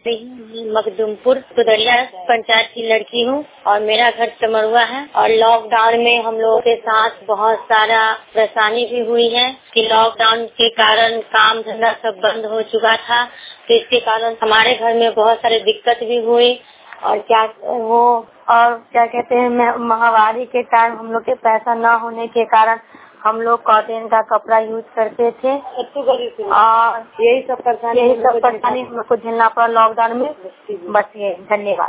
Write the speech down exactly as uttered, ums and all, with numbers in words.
मखदुमपुर सुदरिया पंचायत की लड़की हूँ और मेरा घर चमरुआ है। और लॉकडाउन में हम लोगों के साथ बहुत सारा परेशानी भी हुई है कि लॉकडाउन के कारण काम धंधा सब बंद हो चुका था, तो इसके कारण हमारे घर में बहुत सारी दिक्कत भी हुई। और क्या वो और क्या कहते हैं, महामारी के कारण हम लोग के पैसा न होने के कारण हम लोग कॉटन का कपड़ा यूज करते थे और यही सब परेशानी यही सब परेशानी हम लोग को झेलना पड़ा लॉकडाउन में। बस ये, धन्यवाद।